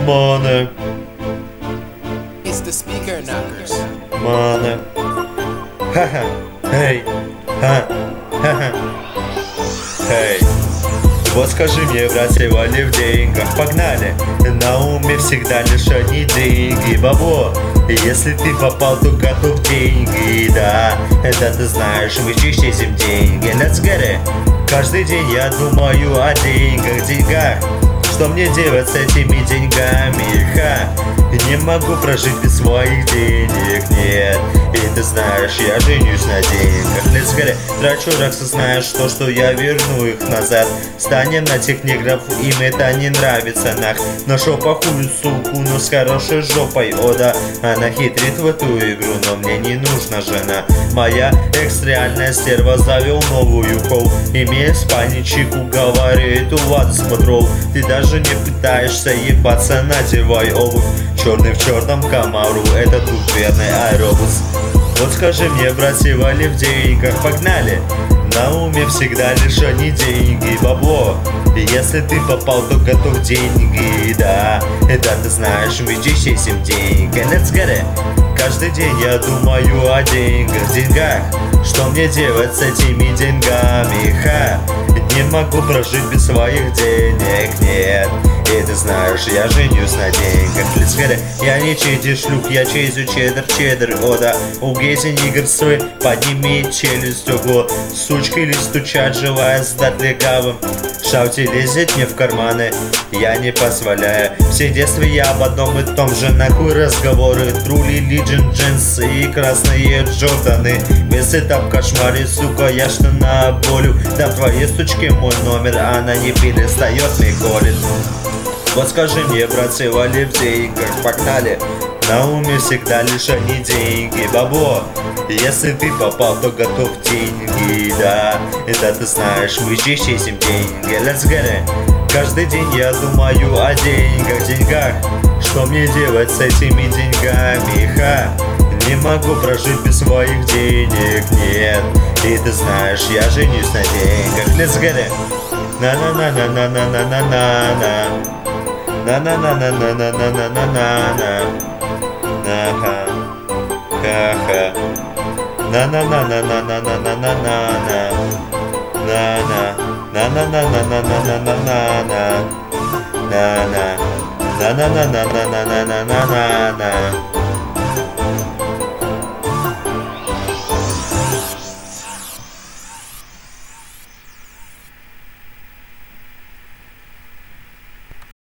Money, It's the speaker knockers. money. Ха-ха, эй, ха-ха, эй. Вот скажи мне, брат, сегодня в деньгах погнали. На уме всегда лишь одни деньги, бабло. И если ты попал, то готов деньги, да. Это ты знаешь, мы чистим деньги. Let's get it. Каждый день я думаю о деньгах. Что мне делать с этими деньгами, ха? Не могу прожить без своих денег, нет. И ты знаешь, я женюсь на деньгах. Let's get it. Трачу раксы, знаешь, что я верну их назад. Станем на тех негров, им это не нравится, нах. Нашел плохую суку, но с хорошей жопой, о да. Она хитрит в эту игру, но мне не нужна жена. Моя экс-реальная стерва, завел новую кол. Имея спальничек, уговаривает у вас смотрел. Ты даже не пытаешься ебаться, надевай обувь. Черный в черном Камару, это тут верный аэробус. Вот скажи мне, брат, сегодня в деньгах погнали. На уме всегда лишь одни деньги, бабло. И если ты попал, то готов деньги, да. Это ты знаешь, мы чистим деньги. Let's get it. Каждый день я думаю о деньгах. Что мне делать с этими деньгами, ха? Не могу прожить без своих денег, нет. И ты знаешь, я женюсь на деньгах. Let's get it. Я не чейзи шлюх, я чейзю чеддер, о да. У Гейзи нигер свой, подними челюсть, ого. Сучка или стучать, желая сдать легавым. Шаути лезет мне в карманы, я не позволяю. Все детства я об одном и том же, нахуй разговоры. Трули, Legion, джинс и красные Джорданы. Без этап кошмаре, сука, я что на болю. Да в твоей сучке мой номер, она не перестает мне колет. Вот скажи мне, брат, сегодня в деньгах погнали. На уме всегда лишь одни деньги, бабло. Если ты попал, то готов деньги, да. Это ты знаешь, мы чистим деньги. Let's get it. Каждый день я думаю о деньгах. Что мне делать с этими деньгами, ха? Не могу прожить без своих денег, нет. И ты знаешь, я женюсь на деньгах. Let's get it. На-на-на-на-на-на-на-на-на. На-на-на-на-на-на-на-на-на. Ха-ха. На-на-на-на-на-на-на-на-на-на. На-на. На-на-на-на-на-на-на-на-на. На-на. На-на-на-на-на-на-на-на-на.